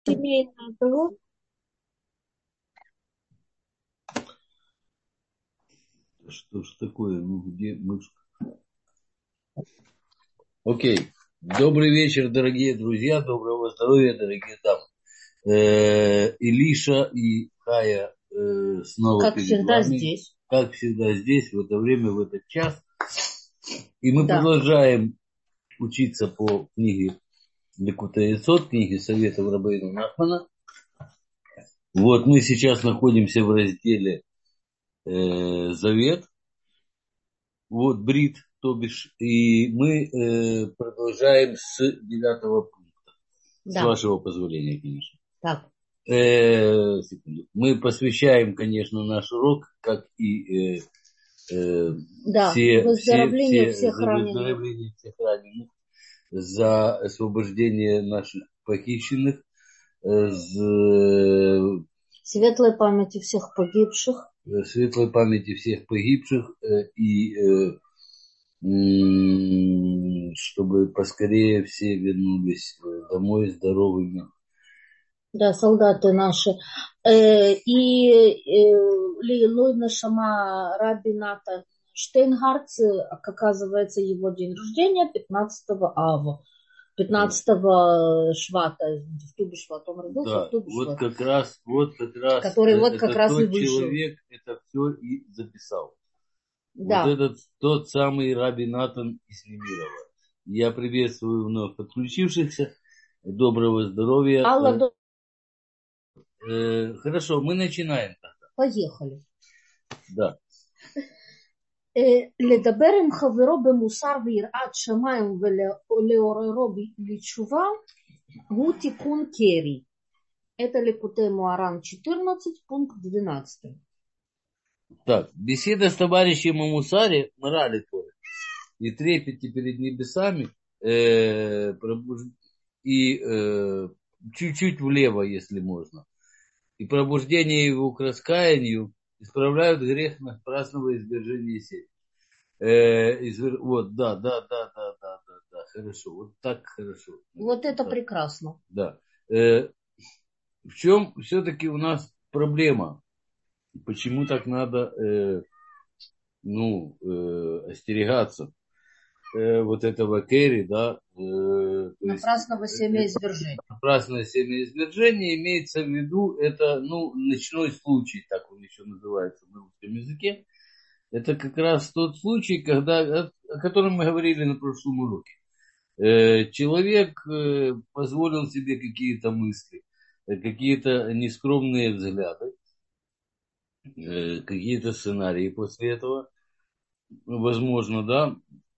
Семейный круг. Что ж такое? Ну, где мышка? Окей. Добрый вечер, дорогие друзья. Доброго здоровья, дорогие дамы. Илиша и Хая снова Как перед всегда вами. здесь. Как всегда здесь, в это время, в этот час. И мы Да. продолжаем учиться по книге Ликутей Есод, книге Советов Рабейну Нахмана. Вот мы сейчас находимся в разделе Завет. Вот Брит, то бишь. И мы продолжаем с 9 пункта. С Да. вашего позволения, конечно. Так. Секунду. Мы посвящаем, конечно, наш урок, как и Да. Выздоровление всех раненых. За освобождение наших похищенных, Светлой памяти всех погибших. Светлой памяти всех погибших и чтобы поскорее все вернулись домой здоровыми. Да, солдаты наши. И Лилуй Нашама Раби Натан Штейнгарц, оказывается, его день рождения 15 ава. 15 Швата, в Ту Бишват, он родился Да, в Ту Бишват. Вот как раз, который вот как раз и тот вышел. человек это все и записал. Да. Вот этот тот самый Раби Натан из Немирова. Я приветствую вновь подключившихся. Доброго здоровья. Алла, Хорошо, мы начинаем тогда. поехали. Да. לדבר עם חברו במוסר ויראת שמיים ולעוררו לתשובה הוא תיקון קרי. Это Ликутей Муаран 14, пункт 12. Так, беседа с товарищем о Мусаре, морали Торы, и трепете перед небесами, и чуть-чуть влево, если можно, и пробуждение его к раскаянию исправляют грех напрасного извержения сети. Вот, да, хорошо, вот так хорошо. Вот это да. прекрасно. Да. В чем все-таки у нас проблема? Почему так надо остерегаться вот этого керри, да? Напрасного семя извержения. Напрасное семя извержения имеется в виду, это, ночной случай, так он еще называется на русском языке. Это как раз тот случай, о котором мы говорили на прошлом уроке. Человек позволил себе какие-то мысли, какие-то нескромные взгляды, какие-то сценарии после этого, возможно, да.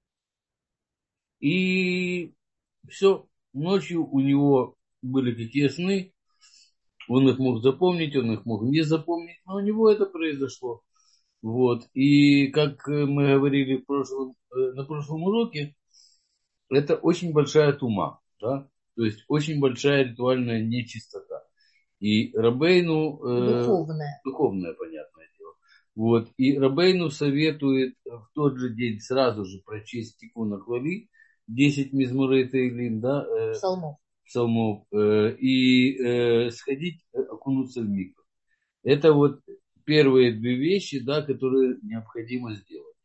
И все, ночью у него были какие сны, он их мог запомнить, он их мог не запомнить, но у него это произошло. Вот. И как мы говорили на прошлом уроке, это очень большая тума, да? То есть очень большая ритуальная нечистота. И Рабейну... Духовная, понятное дело. Вот. И Рабейну советует в тот же день сразу же прочесть Тикун Ахлали, 10 мизморей Тейлим, да? Псалмов. И сходить окунуться в микву. Это вот первые две вещи, да, которые необходимо сделать.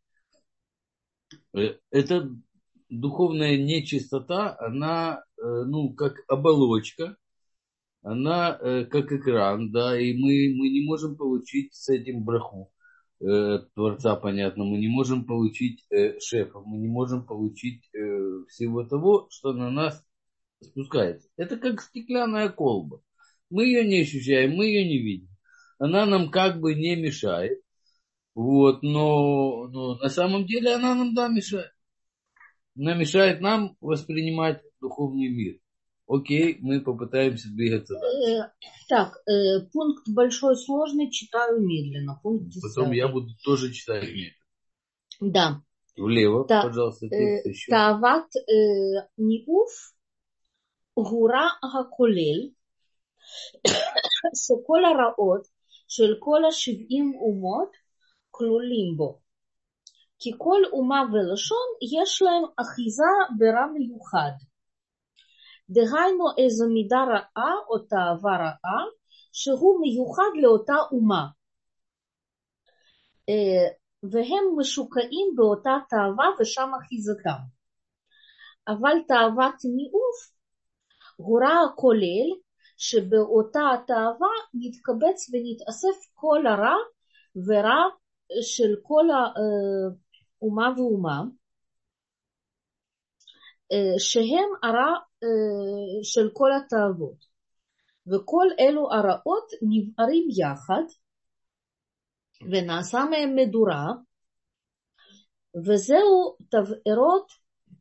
Это духовная нечистота, она, как оболочка, она как экран, да, и мы не можем получить с этим браху Творца, понятно, мы не можем получить шефа, мы не можем получить всего того, что на нас спускается. Это как стеклянная колба. Мы ее не ощущаем, мы ее не видим. Она нам как бы не мешает, вот, но на самом деле она нам, да, мешает. Она мешает нам воспринимать духовный мир. Окей, мы попытаемся двигаться дальше. Так, пункт большой сложный, читаю медленно. Пункт 10. Потом я буду тоже читать медленно. Да. Влево, пожалуйста, текст еще. Тават ниуф гура гакулель שכל הרעות של כל 70 אומות כלולים בו. כי כל אומה ולשון יש להם אחיזה ברע מיוחד. דהיינו איזו מידה רעה או תאווה רעה, שהוא מיוחד לאותה אומה. והם משוקעים באותה תאווה ושם אחיזתם. אבל תאוות ניאוף הוא רע הכולל, שבאותה התאווה נתקבץ ונתאסף כל הרע ורע של כל האומה ואומה, שהם הרע של כל התאוות. וכל אלו הרעות נבערים יחד, ונעשה מהם מדורה, וזהו תבערות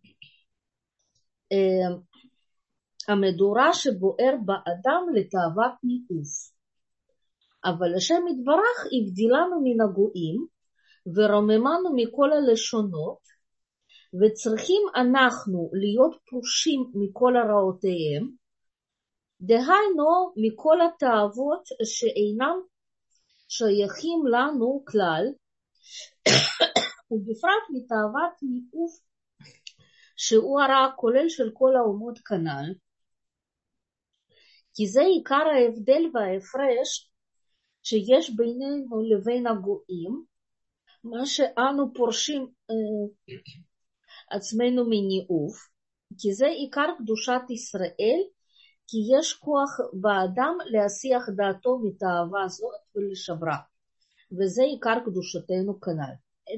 המדורה שבוער באדם לתאוות ניאוף. אבל השם יתברך הבדילנו מן הגויים, ורוממנו מכל הלשונות, וצריכים אנחנו להיות פרושים מכל הרעותיהם, דהיינו מכל התאוות שאינם שייכים לנו כלל, ובפרט מתאוות ניאוף, שהוא הרע הכולל של כל האומות כנ"ל, כי זה עיקר ההבדל וההפרש שיש בינינו לבין הגויים, מה שאנו פורשים עצמנו מניאוף, כי זה עיקר קדושת ישראל, כי יש כוח באדם להסיח דעתו מתאווה זאת ולשברה, וזה עיקר קדושתנו כנ"ל.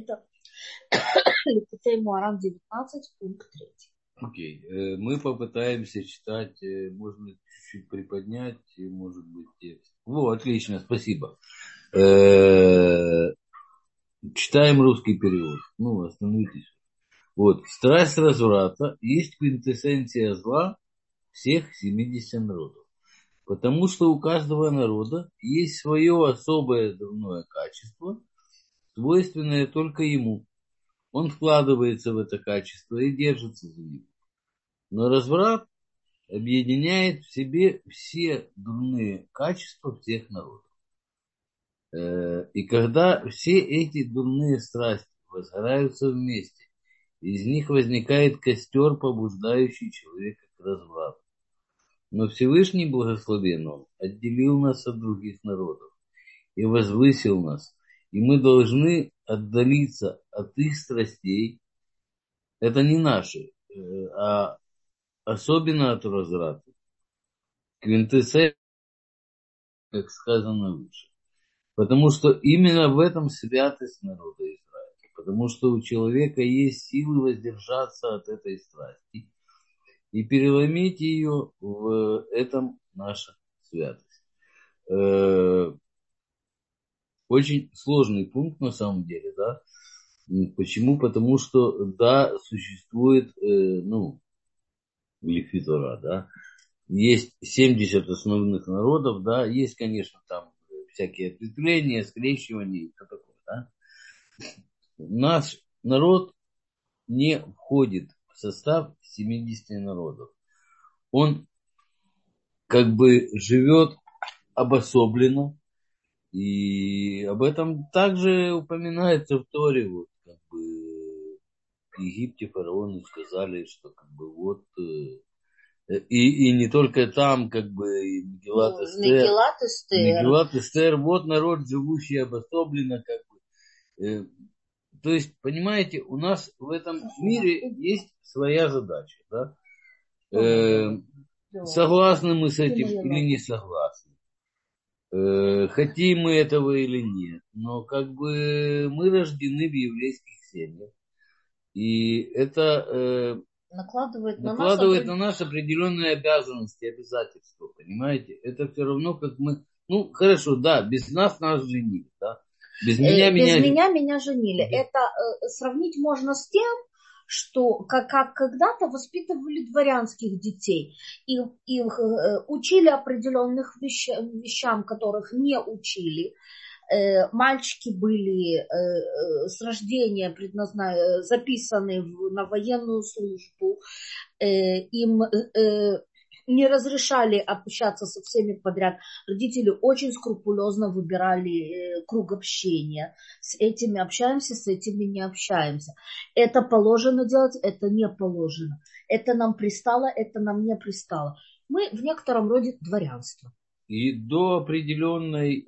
Ликутей Муарам 19, пункт 3. Окей. Мы попытаемся читать, можно чуть-чуть приподнять, может быть, текст. Отлично, спасибо. Читаем русский перевод. Остановитесь. Страсть разврата есть квинтэссенция зла всех 70 народов. Потому что у каждого народа есть свое особое дурное качество, свойственное только ему. Он вкладывается в это качество и держится за него. Но разврат объединяет в себе все дурные качества всех народов. И когда все эти дурные страсти возгораются вместе, из них возникает костер, побуждающий человека к разврату. Но Всевышний благословен Он отделил нас от других народов и возвысил нас, и мы должны отдалиться от их страстей. Это не наши, а особенно от разврата. Квинтэссенция, как сказано выше. Потому что именно в этом святость народа Израиля. Потому что у человека есть силы воздержаться от этой страсти и переломить ее в этом наша святость. Очень сложный пункт на самом деле, да? Почему? Потому что, да, существует, Лифи Тора, да, есть 70 основных народов, да, есть, конечно, там всякие ответвления, скрещивания и все такое, да. Наш народ не входит в состав 70 народов. Он как бы живет обособленно, и об этом также упоминается в Торе, в Египте фараоны сказали, что и не только там, и Мегилат Эстер, народ, живущий обособленно, то есть, понимаете, у нас в этом мире есть своя задача, да? Согласны мы с этим или не согласны? Хотим мы этого или нет? Но мы рождены в еврейских семьях. И это накладывает на нас определенные обязанности, обязательства, понимаете? Это все равно, как мы... хорошо, да, без нас женили, да? Без меня женили. Это сравнить можно с тем, что как когда-то воспитывали дворянских детей. Их учили определенных вещам, которых не учили. Мальчики были с рождения записаны на военную службу, им не разрешали общаться со всеми подряд. Родители очень скрупулезно выбирали круг общения. С этими общаемся, с этими не общаемся. Это положено делать, это не положено. это нам пристало, это нам не пристало. Мы в некотором роде дворянство. И до определенной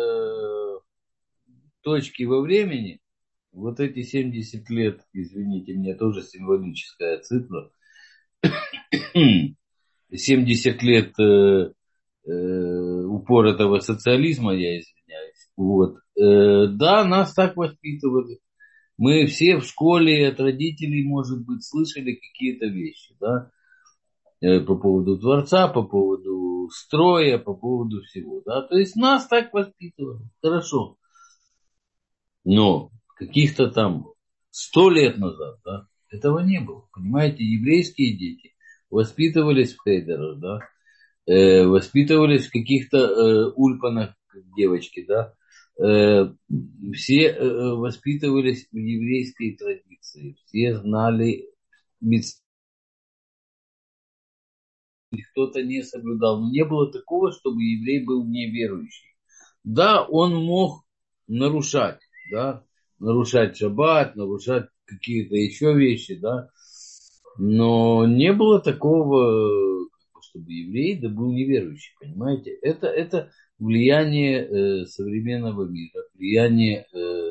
точки во времени, вот эти 70 лет, извините, мне тоже символическая цифра, 70 лет упоротого социализма, я извиняюсь, вот, да, нас так воспитывали. Мы все в школе от родителей, может быть, слышали какие-то вещи, да, по поводу дворца, по поводу строя, по поводу всего, да. То есть нас так воспитывали, хорошо. Но каких-то там 100 лет назад, да, этого не было. Понимаете, еврейские дети воспитывались в хейдерах, да, воспитывались в каких-то ульпанах, как девочки, да, все воспитывались в еврейской традиции, все знали, кто-то не соблюдал, но не было такого, чтобы еврей был неверующий. Да, он мог нарушать, да, нарушать шаббат, нарушать какие-то еще вещи, да, но не было такого, чтобы еврей да был неверующий, понимаете? Это влияние современного мира, влияние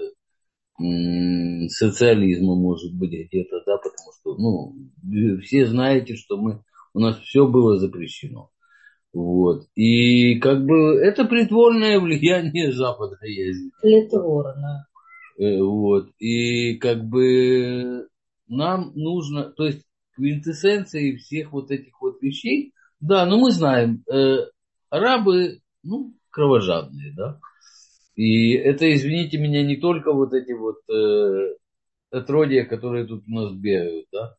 социализма, может быть, где-то, да, потому что, ну, все знаете, что у нас все было запрещено. Вот. И как бы это притворное влияние Запада, я извиняюсь. Притворно. Вот. И как бы нам нужно, то есть квинтэссенцией всех вот этих вот вещей, да, ну мы знаем, арабы, ну, кровожадные, да. И это, извините меня, не только вот эти вот отродья, которые тут у нас бегают, да.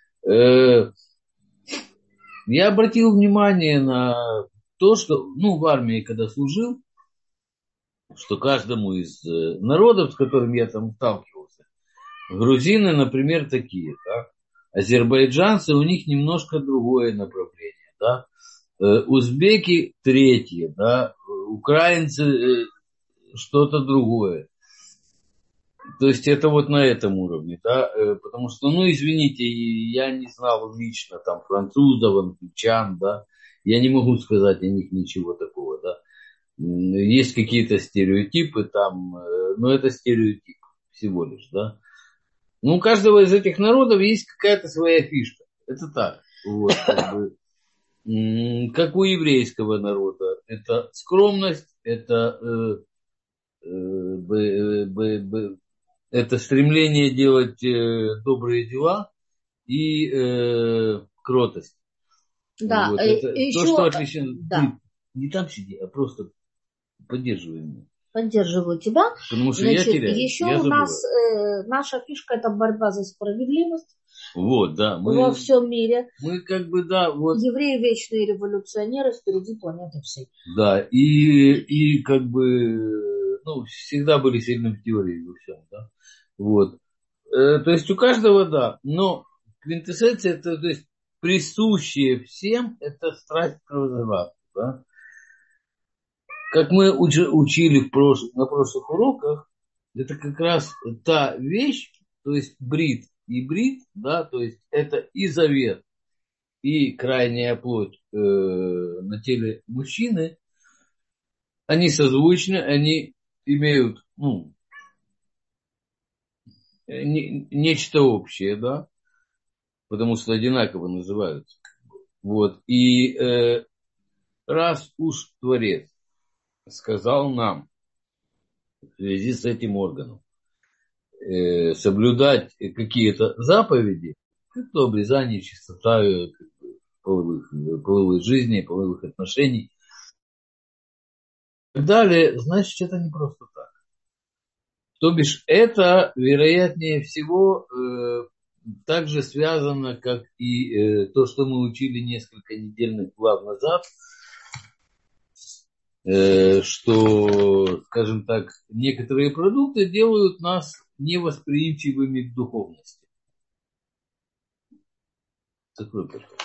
Я обратил внимание на то, что, ну, в армии, когда служил, что каждому из народов, с которым я там сталкивался, грузины, например, такие, да, азербайджанцы, у них немножко другое направление, да, узбеки третье, да, украинцы что-то другое. То есть это вот на этом уровне, да, потому что, ну, извините, я не знал лично там французов, англичан, да, я не могу сказать о них ничего такого, да. Есть какие-то стереотипы там, но это стереотип всего лишь, да. Ну, у каждого из этих народов есть какая-то своя фишка, это так, вот, как бы, как у еврейского народа, это скромность, это это стремление делать добрые дела и кротость. Да, Вот. Это то, что еще, отличает. да, Ты не там сиди, а просто поддерживай меня. поддерживаю тебя. Потому что я Значит, теряюсь, еще я у нас забываю. наша фишка это борьба за справедливость Вот, да, во всем мире. мы как бы, да, вот, Евреи вечные революционеры впереди планеты всей. да, и как бы, ну, всегда были сильны в теории во всем, да. Вот. То есть у каждого, да, но квинтэссенция, это, то есть присущее всем, это страсть к разврату, да. Как мы учили на прошлых уроках, это как раз та вещь, то есть брит и брит, да, то есть это и завет, и крайняя плоть на теле мужчины, они созвучны, они имеют, ну, нечто общее, да, потому что одинаково называются. Вот. И раз уж Творец сказал нам в связи с этим органом соблюдать какие-то заповеди, как то обрезание, чистота половой жизни, половых отношений и так далее, значит, это не просто так. То бишь, это, вероятнее всего, также связано, как и то, что мы учили несколько недельных глав назад, что, скажем так, некоторые продукты делают нас невосприимчивыми к духовности. Закрой, пожалуйста.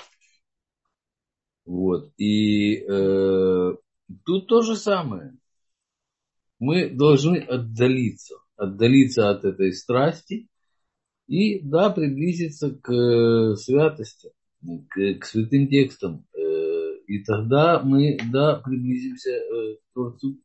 Вот. И тут то же самое. Мы должны отдалиться от этой страсти и, да, приблизиться к святости. к святым текстам. И тогда мы, да, приблизимся к Творцу.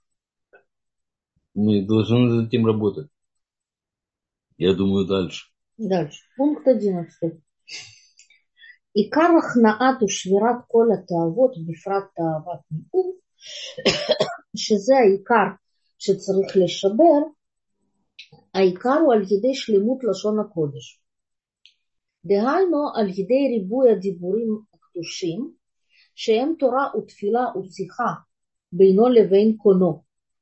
Мы должны над этим работать. Я думаю, дальше. Дальше. Пункт 11. עיקר הכנעת ושבירת כל התאוות, בפרט תאוות מיעוט, שזה העיקר שצריך לשבר, העיקר הוא על ידי שלמות לשון הקודש. דהיינו על ידי ריבוי הדיבורים הקדושים, שהם תורה ותפילה ושיחה בינו לבין קונו.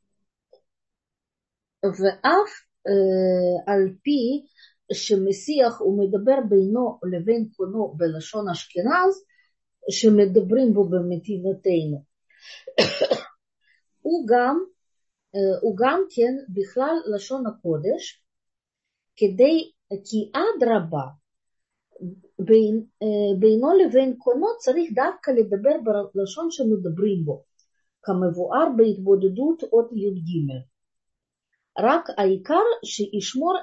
ואף על פי שמשיח ומדבר בינו לבין קונו בלשון אשכנז, שמדברים בו במדינתנו. הוא גם כן בכלל לשון הקודש, כי אדרבה, בינו לבין קונו צריך דווקא לדבר בלשון שמדברים בו, כמבואר בהתבודדות אות י"ג. רק העיקר שישמור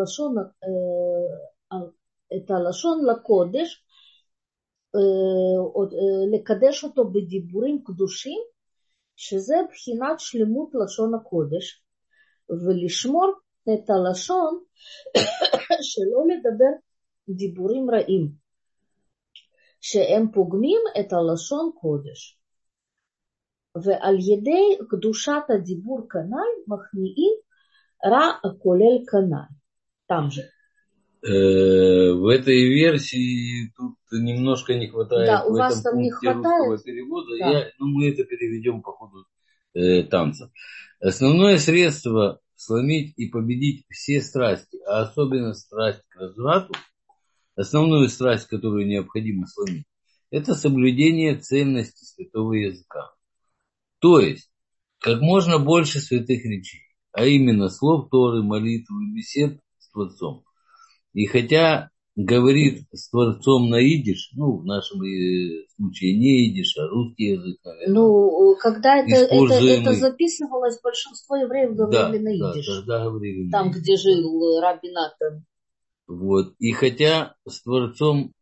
את הלשון לקודש, לקדש אותו בדיבורים קדושים, שזה בחינת שלמות לשון הקודש, ולשמור את הלשון שלא לדבר דיבורים רעים, שהם פוגמים את הלשון קודש. ועל ידי קדושת הדיבור כנ"ל מכניעים רע הכולל כנ"ל. Там же. В этой версии тут немножко не хватает, да, в этом пункте русского перевода. Да. Мы это переведем по ходу танца. Основное средство сломить и победить все страсти, а особенно страсть к разврату, основную страсть, которую необходимо сломить, это соблюдение цельности святого языка. То есть, как можно больше святых речей, а именно слов Торы, молитв и бесед с Творцом. И хотя говорит с Творцом на идиш, ну, в нашем случае не идиш, а русский язык, наверное. Ну, когда это записывалось, большинство евреев говорили на идиш. Да, тогда говорили там, на идиш. Где жил Раби Натан. Вот. И хотя с Творцом,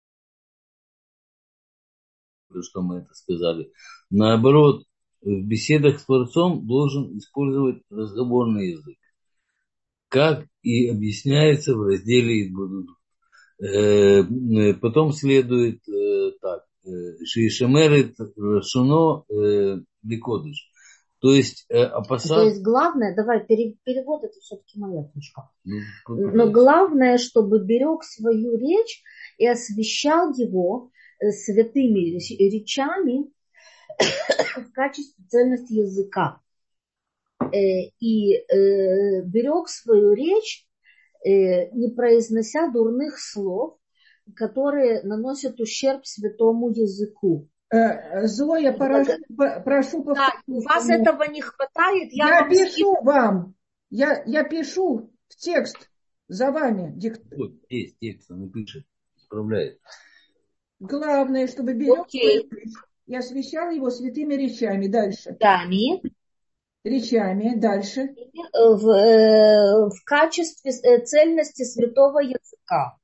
что мы это сказали, наоборот, в беседах с Творцом должен использовать разговорный язык, как и объясняется в разделе Идбудудут. Потом следует так. Шишемерет Рашуно Ликодыш. То есть опасаться... То есть главное, давай, перевод это все-таки моя книжка. Но главное, чтобы берег свою речь и освящал его святыми речами в качестве цельности языка. И берег свою речь, не произнося дурных слов, которые наносят ущерб святому языку. Зоя, прошу повторить. Да, у вас этого не хватает. Я пишу вам. Я пишу в текст за вами. Вот, есть текст, он пишет, исправляет. Главное, чтобы берег и освящал его святыми речами. Дальше. Речами. Дальше. В качестве цельности святого языка.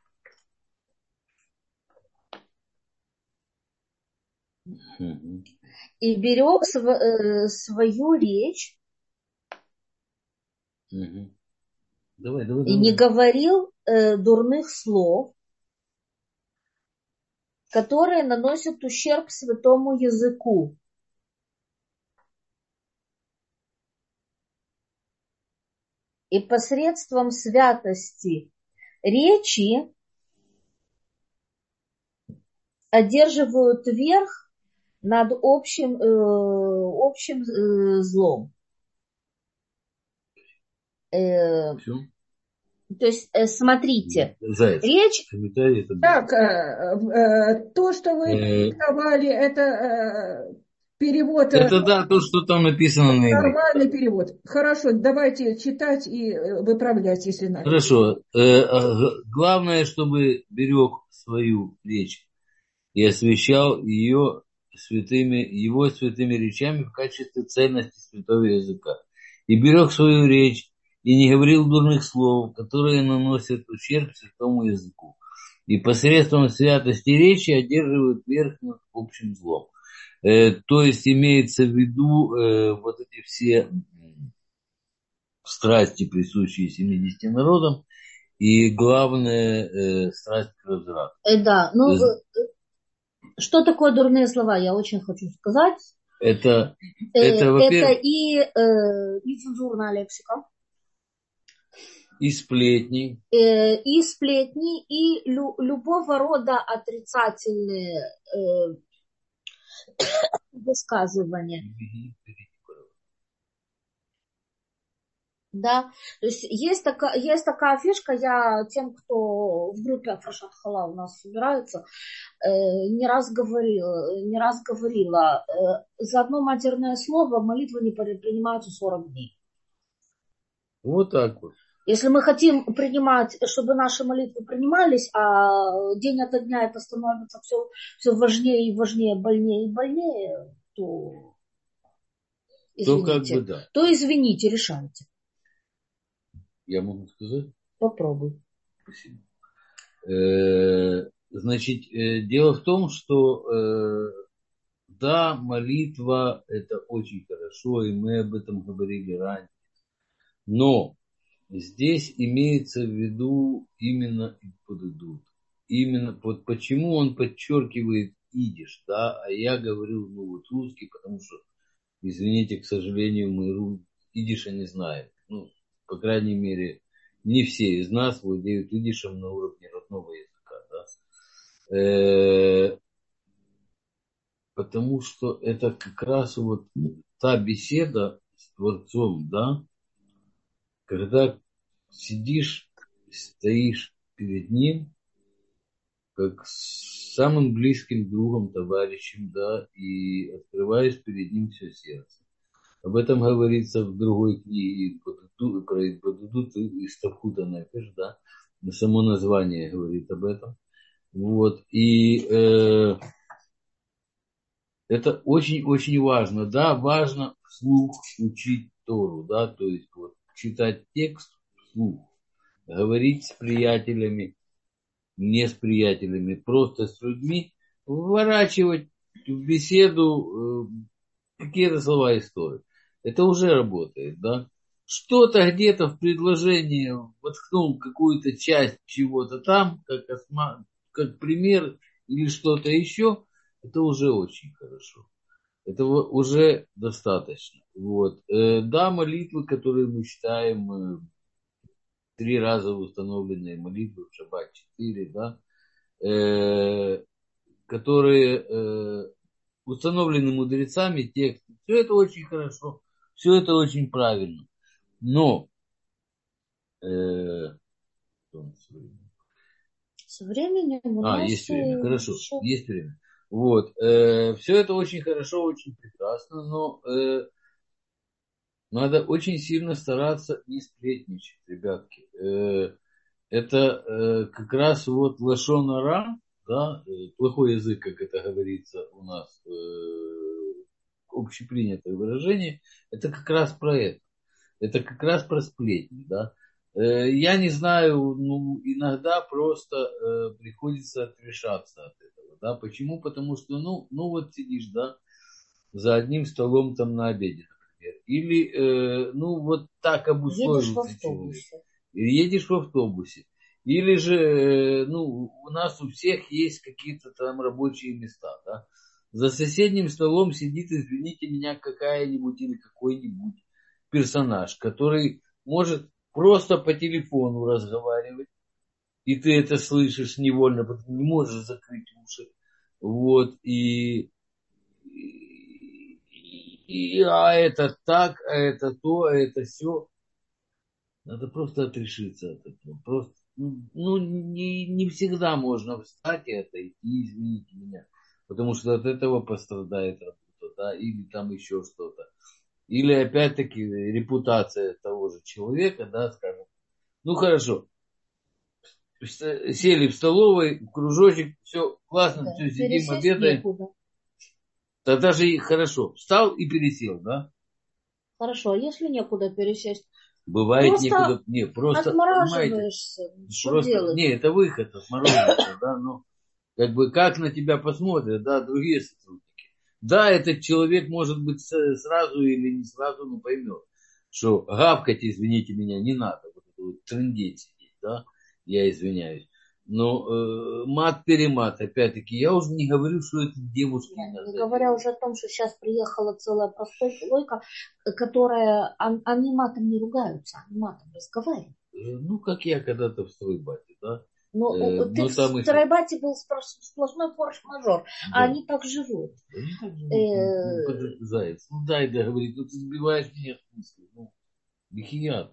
И берег свою речь. Давай. И не говорил дурных слов, которые наносят ущерб святому языку. И посредством святости речи одерживают верх над общим злом. То есть, смотрите, речь... Так, то, что вы диктовали, это перевод... Это да, то, что там написано на иврите. Нормальный перевод. Хорошо, давайте читать и выправлять, если надо. Хорошо. Главное, чтобы берег свою речь и освящал его святыми речами в качестве цельности святого языка. И берег свою речь и не говорил дурных слов, которые наносят ущерб святому языку. и посредством святости речи одерживают верх над общим злом. То есть имеется в виду вот эти все страсти, присущие 70 народам, и главное страсть к разврату. Да, ну что такое дурные слова, я очень хочу сказать. Это Это и нецензурная лексика. И сплетни. И сплетни, и любого рода отрицательные высказывания. Да, то есть такая фишка, я тем, кто в группе Афрашат Хала у нас собираются, не раз говорила, за одно матерное слово молитвы не принимаются 40 дней. Вот так вот. Если мы хотим принимать, чтобы наши молитвы принимались, а день ото дня это становится все важнее и важнее, больнее и больнее, то извините, да. то извините, решайте. Я могу сказать? Попробуй. Спасибо. Значит, дело в том, что да, молитва это очень хорошо, и мы об этом говорили ранее. Но здесь имеется в виду именно идут. Именно вот почему он подчеркивает идиш, да, а я говорил, русский, потому что, извините, к сожалению, мы идиша не знаем. По крайней мере, не все из нас владеют идишем на уровне родного языка, да. Потому что это как раз вот та беседа с Творцом, да, когда сидишь, стоишь перед Ним, как с самым близким другом, товарищем, да, и открываешь перед Ним все сердце. Об этом говорится в другой книге про Бадудут и Ставхута Нефеш, да, само название говорит об этом. Вот, и это очень-очень важно, да, важно вслух учить Тору, да, то есть вот читать текст вслух, говорить с приятелями, не с приятелями, просто с людьми, вворачивать в беседу какие-то слова истории. Это уже работает, да. Что-то где-то в предложении воткнул какую-то часть чего-то там, как пример или что-то еще, это уже очень хорошо. Этого уже достаточно. Вот. Да, молитвы, которые мы читаем, 3 раза установленные молитвы в шаббат, 4, да, которые установлены мудрецами, тексты, все это очень хорошо, все это очень правильно. Но со временем у нас есть время, хорошо, еще... есть время. Вот, все это очень хорошо, очень прекрасно, но надо очень сильно стараться не сплетничать, ребятки. Это как раз вот лашон ара, да, плохой язык, как это говорится у нас, общепринятое выражение, это как раз про это. Это как раз про сплетни, да. Я не знаю, иногда просто приходится отрешаться от этого, да. Почему? Потому что, вот сидишь, да, за одним столом там на обеде, например. Или, вот так обусловился человек. Едешь в автобусе. Или же, у нас у всех есть какие-то там рабочие места, да. За соседним столом сидит, извините меня, какая-нибудь или какой-нибудь персонаж, который может просто по телефону разговаривать, и ты это слышишь невольно, потому что не можешь закрыть уши. Вот, а это так, а это то, а это все. Надо просто отрешиться от этого. Просто, не всегда можно встать и отойти, извините меня. Потому что от этого пострадает работа, да, или там еще что-то. Или опять-таки репутация того же человека, да, скажем. Хорошо. Сели в столовой, в кружочек, все классно, да, все сидим, обедаем. Некуда. Тогда же и хорошо. Встал и пересел, да? Хорошо, а если некуда пересесть? Бывает Просто некуда. Не, просто, понимаете, отмораживаешься. Что просто, делать? не, это выход, отморозиться, да, но как бы как на тебя посмотрят, да, другие сотрудники. Да, этот человек, может быть, сразу или не сразу, но поймет, что гавкать, извините меня, не надо, вот это вот трындеть сидеть, да, я извиняюсь. Но мат-перемат, опять-таки, я уже не говорю, что это девушки. Не говоря уже о том, что сейчас приехала целая прослойка, которая, они матом не ругаются, они матом разговаривают. Ну, как я когда-то в стройбате, да. Но ты Ну, в там еще... стройбате был сплошной форс-мажор, а они так живут. Они так живут, ну, заяц. Ну, дай договорить, ну, ты сбиваешь меня в смысле, ну, бихият.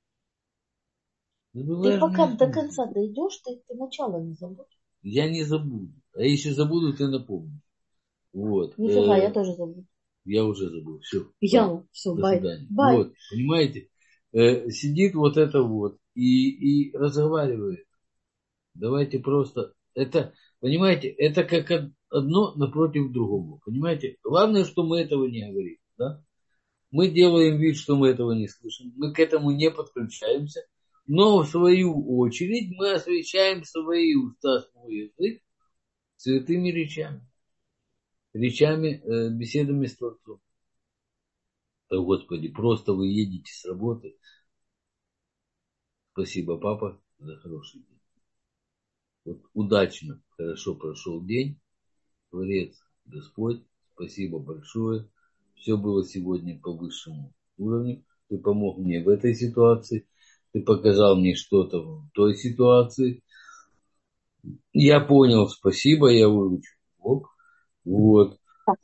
Ты пока до конца дойдешь, ты начало не забудь. Я не забуду. А если забуду, ты напомни. Вот. Нифига, я тоже забуду. Я уже забыл. Все. Все, до бай. свидания. Бай. Вот, понимаете? Сидит вот это вот и разговаривает. Давайте просто... Это, понимаете, это как одно напротив другого. Понимаете? Главное, что мы этого не говорим. Да? Мы делаем вид, что мы этого не слышим. Мы к этому не подключаемся. Но в свою очередь мы освещаем свои уста, свой язык святыми речами. Речами, беседами с Творцом. О, Господи, просто вы едете с работы. Спасибо, папа, за хороший день. Вот удачно, хорошо прошел день. Творец, Господь, спасибо большое. Все было сегодня по высшему уровню. Ты помог мне в этой ситуации. Ты показал мне что-то в той ситуации. Я понял, спасибо, я выучу урок. Вот.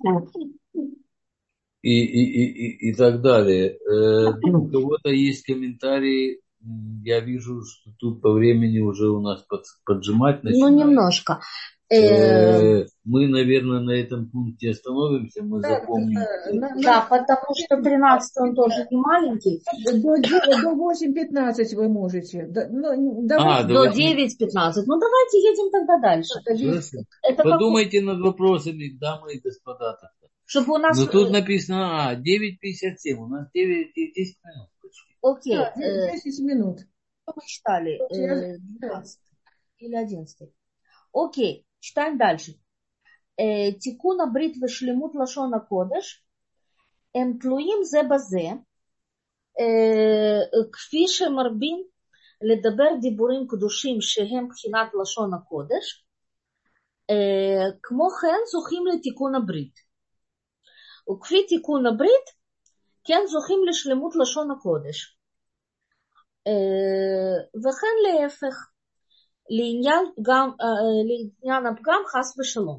И так далее. У кого-то есть комментарии. Я вижу, что тут по времени уже у нас поджимать начинает. Ну, немножко. Мы, наверное, на этом пункте остановимся. Мы запомним. Да, потому что 13 он тоже не маленький. До 8:15 вы можете. До 8:15. До 9:15. Ну, давайте едем тогда дальше. Подумайте над вопросами, дамы и господа. Чтобы у нас... Но тут написано 9:57. У нас 10 минут почти. Окей. 10 минут. Что мы читали? 12 или 11. Окей, читаем дальше. Тикуна брит вешлемут лашона кодеш. Эм тлуим зе базе. כפי שמרבים לדבר דיבורים קדושים שהם בחינת לשון הקודש, כמו כן זוכים לתיקון הברית. וכפי תיקון הברית, כן זוכים לשלמות לשון הקודש. וכן להפך, לעניין הפגם חס ושלום.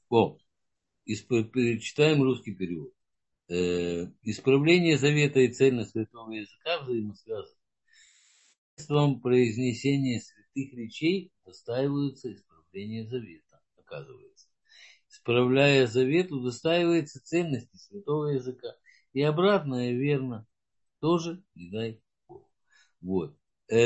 Читаем русский перевод. Исправление завета и цельность святого языка взаимосвязаны. Посредством произнесения святых речей достаиваются исправления завета, оказывается. Исправляя завет, удостаивается ценности святого языка. И обратное верно. Тоже не дай Бог. Вот.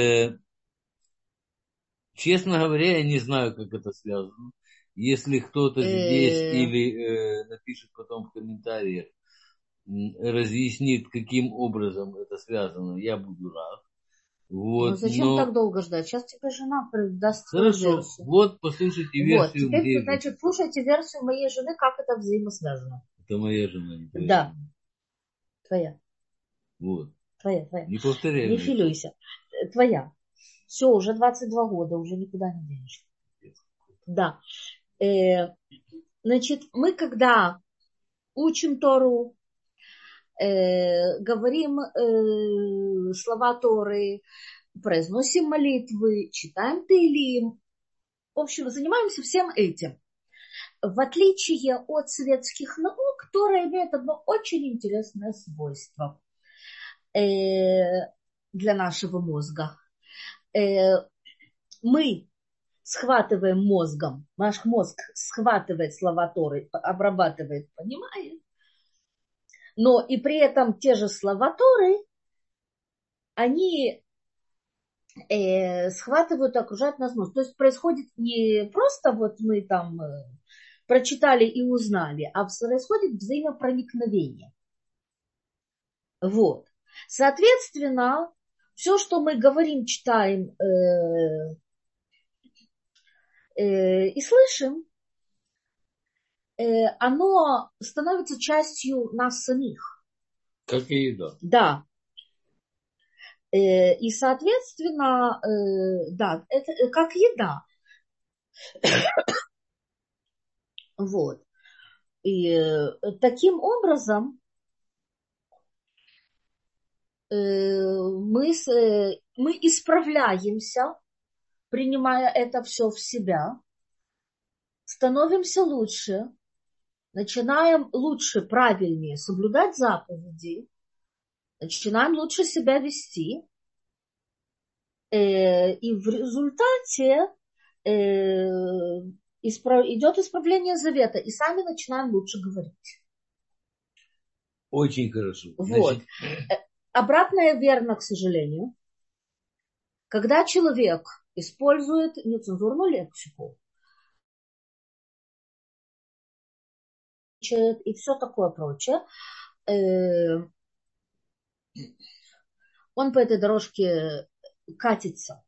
Честно говоря, я не знаю, как это связано. Если кто-то здесь или напишет потом в комментариях, разъяснит, каким образом это связано, я буду рад. Вот, ну зачем так долго ждать? Сейчас тебе жена даст свою версию. Вот, послушайте версию. Вот, теперь, значит, слушайте версию моей жены, как это взаимосвязано. Это моя жена, не твоя. Да, твоя. Вот. Твоя. Не повторяй. Не филюйся. Твоя. Все, уже 22 года, уже никуда не денешься. Да. Значит, мы когда учим Тору, говорим слова Торы, произносим молитвы, читаем Теилим. В общем, занимаемся всем этим. В отличие от светских наук, Тора имеет одно очень интересное свойство для нашего мозга. Мы схватываем мозгом, наш мозг схватывает слова Торы, обрабатывает, понимает, но и при этом те же слова Торы, они схватывают, окружают нас мозг. То есть происходит не просто вот мы там прочитали и узнали, а происходит взаимопроникновение. Вот. Соответственно, все, что мы говорим, читаем и слышим, оно становится частью нас самих. Как и еда. Да. И, соответственно, да, это как еда. Вот. И таким образом мы исправляемся, принимая это все в себя, становимся лучше, начинаем лучше, правильнее соблюдать заповеди, начинаем лучше себя вести, и в результате идет исправление завета, и сами начинаем лучше говорить. Очень хорошо. Вот. Обратное верно, к сожалению. Когда человек использует нецензурную лексику и все такое прочее, он по этой дорожке катится.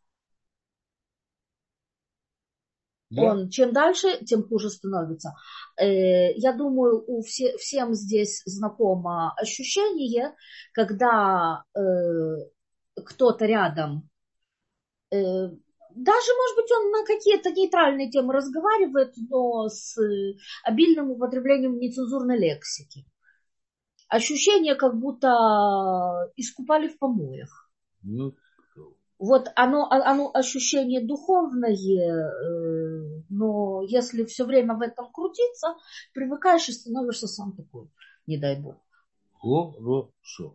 Да. Он чем дальше, тем хуже становится. Я думаю, всем здесь знакомо ощущение, когда кто-то рядом, даже, может быть, он на какие-то нейтральные темы разговаривает, но с обильным употреблением нецензурной лексики. Ощущение, как будто искупали в помоях. Ну, вот оно ощущение духовное, но если все время в этом крутиться, привыкаешь и становишься сам такой, не дай бог. Хорошо.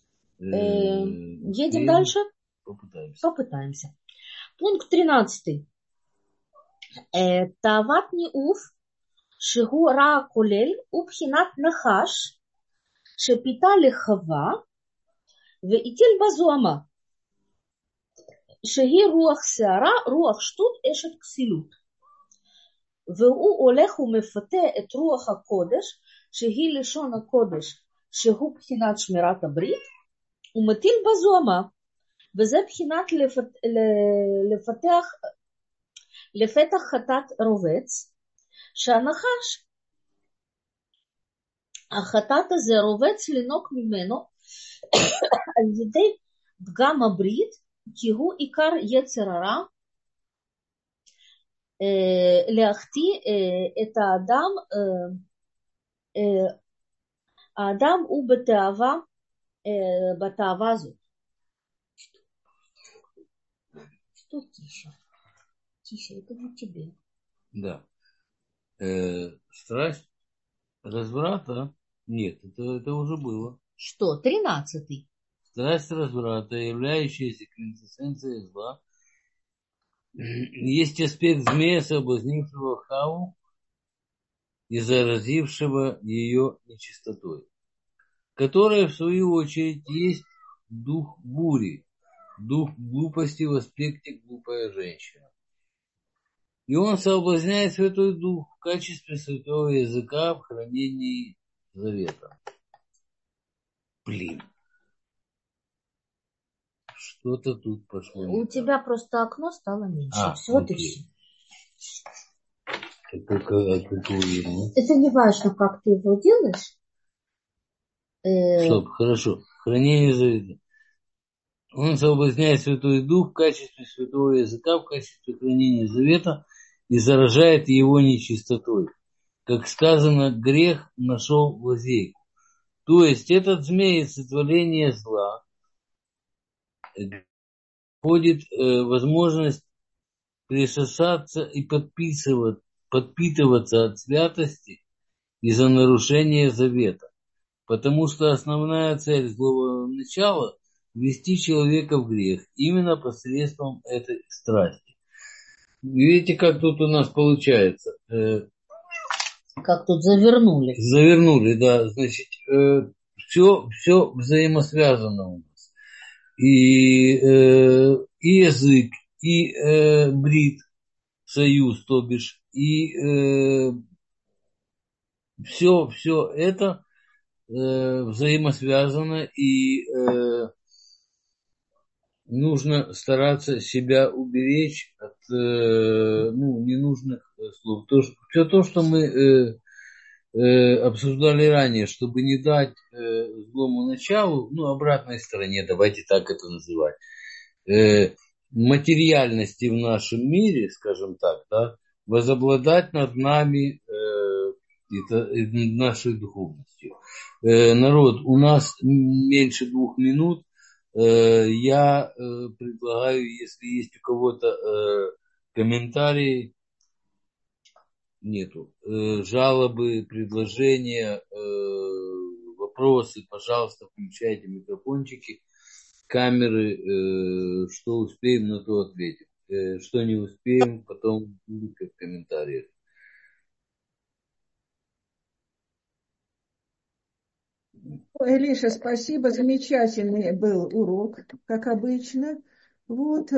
Едем дальше? Попытаемся. Пункт 13. Тават ниуф шигу ра колель убхинат нахаш шепита лехава веитиль базуама. שהיא רוח שערה, רוח שטות, אשת כסילות. והוא הולך ומפתה את רוח הקודש, שהיא לשון הקודש, שהוא בחינת שמירת הברית, ומטיל בה זוהמה, וזה בחינת לפתח חטאת רובץ, שהנחש, החטאת הזה רובץ לנוק ממנו, על ידי פגם הברית, כי הוא עיקר יצר הרע, להחטיא את האדם, האדם הוא בתאווה הזאת. Что тише? Тише, это не тебе. Да. Страсть разврата? Нет, это уже было. Что? 13-й. Страсть разврата, являющаяся квинтэссенцией зла, есть аспект змея, соблазнившего Хаву и заразившего ее нечистотой, которая, в свою очередь, есть дух бури, дух глупости в аспекте глупая женщина. И он соблазняет Святой Дух в качестве святого языка в хранении завета. Блин. Что-то тут пошло. У тебя просто окно стало меньше. Вот и все. Это не важно, как ты его делаешь. Стоп, хорошо. Хранение завета. Он соблазняет Святой Дух в качестве святого языка, в качестве хранения завета и заражает его нечистотой. Как сказано, грех нашел лазейку. То есть этот змей из сотворения зла входит возможность присосаться и подпитываться от святости из-за нарушения завета. Потому что основная цель злого начала – ввести человека в грех именно посредством этой страсти. Видите, как тут у нас получается? Как тут завернули. Завернули, да. Значит, все взаимосвязано у нас. И язык, и брит, союз, то бишь, и все это взаимосвязано, и нужно стараться себя уберечь от ненужных слов. Все то, что мы обсуждали ранее, чтобы не дать злому началу, обратной стороне, давайте так это называть, материальности в нашем мире, скажем так, да, возобладать над нами над нашей духовностью. Народ, у нас меньше 2 минут. Я предлагаю, если есть у кого-то комментарии, нету, жалобы, предложения, вопросы, пожалуйста, включайте микрофончики, камеры, что успеем, на то ответим. Что не успеем, потом будет как в комментариях. Илиша, спасибо, замечательный был урок, как обычно. Вот,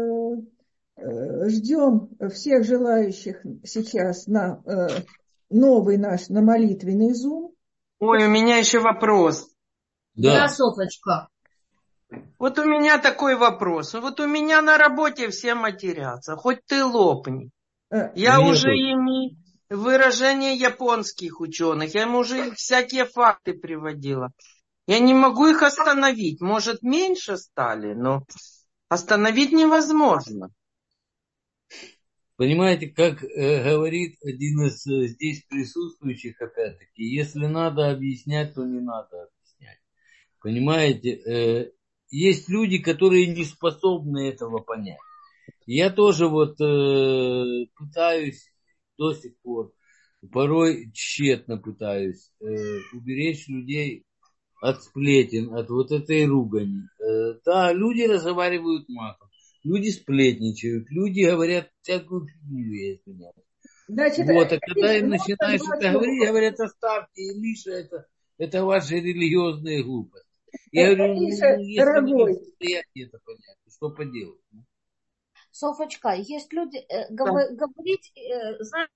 ждем всех желающих сейчас на новый наш, на молитвенный зум. Ой, у меня еще вопрос. Да, Софочка. Вот у меня такой вопрос. Вот у меня на работе все матерятся, хоть ты лопни. Я уже имею выражения японских ученых, я им уже всякие факты приводила. Я не могу их остановить. Может, меньше стали, но остановить невозможно. Понимаете, как говорит один из здесь присутствующих, опять-таки, если надо объяснять, то не надо объяснять. Понимаете, есть люди, которые не способны этого понять. Я тоже пытаюсь до сих пор, порой тщетно пытаюсь уберечь людей от сплетен, от вот этой ругани. Да, люди разговаривают матом, люди сплетничают, люди говорят всякую фигню, я извиняюсь. Значит, А когда им начинаешь это говорить, говорят, оставьте, Илиша, это ваши религиозные глупости. Я говорю, Илиша, если дорогой, вы не в состоянии это понять, что поделать? Софочка, есть люди, говорить, знаешь,